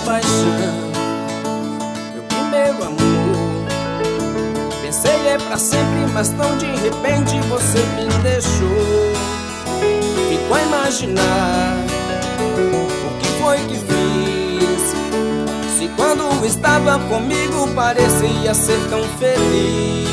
paixão, meu primeiro amor. Pensei é pra sempre, mas tão de repente você me deixou. Fico a imaginar o que foi que fiz, se quando estava comigo parecia ser tão feliz.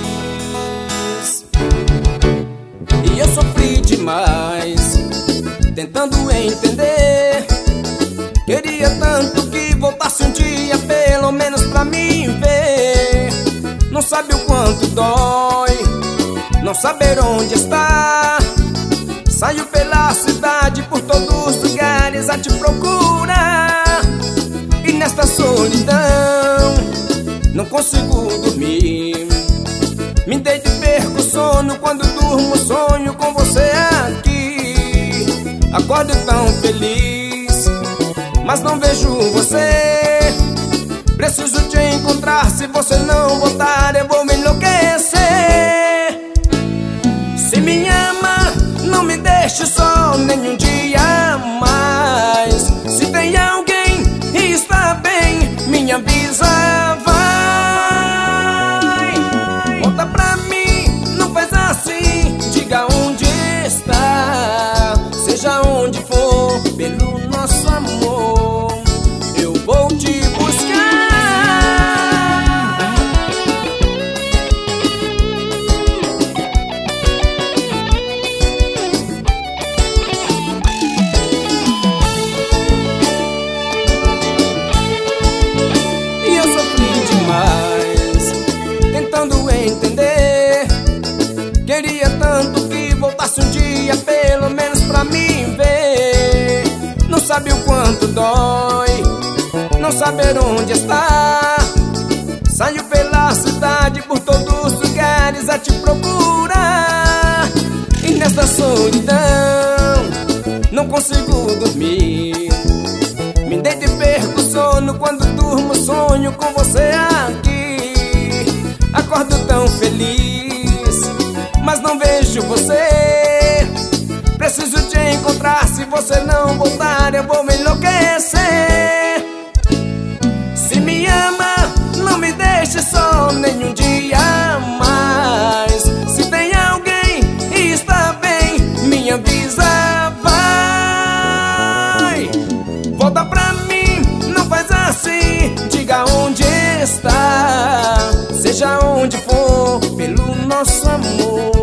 E eu sofri demais tentando entender. Queria tanto que voltasse um dia, pelo menos pra mim ver. Não sabe o quanto dói não saber onde está. Saio pela cidade, por todos os lugares a te procurar. E nesta solidão não consigo dormir. Me deito e perco o sono, quando durmo sonho com você aqui. Acordo tão feliz, mas não vejo você. Preciso te encontrar, se você não voltar eu vou me enlouquecer. Se me ama, não me deixe só nenhum dia mais. Se tem alguém e está bem, me avisa, vai. Volta pra mim, não faz assim, diga onde está. Seja onde for, pelo nosso amor eu vou te buscar. E eu sofri demais tentando entender. Queria tanto que voltasse um dia, pelo menos pra mim ver. Não sabe o quanto dói não saber onde está. Saio pela cidade, por todos os lugares a te procurar. E nessa solidão não consigo dormir. Me deito e perco o sono, quando durmo sonho com você aqui. Acordo tão feliz, mas não vejo você. Preciso te encontrar, se você não voltar eu vou me enlouquecer. Se me ama, não me deixe só nenhum dia mais. Se tem alguém e está bem, me avisa, vai. Volta pra mim, não faz assim, diga onde está. Seja onde for, pelo nosso amor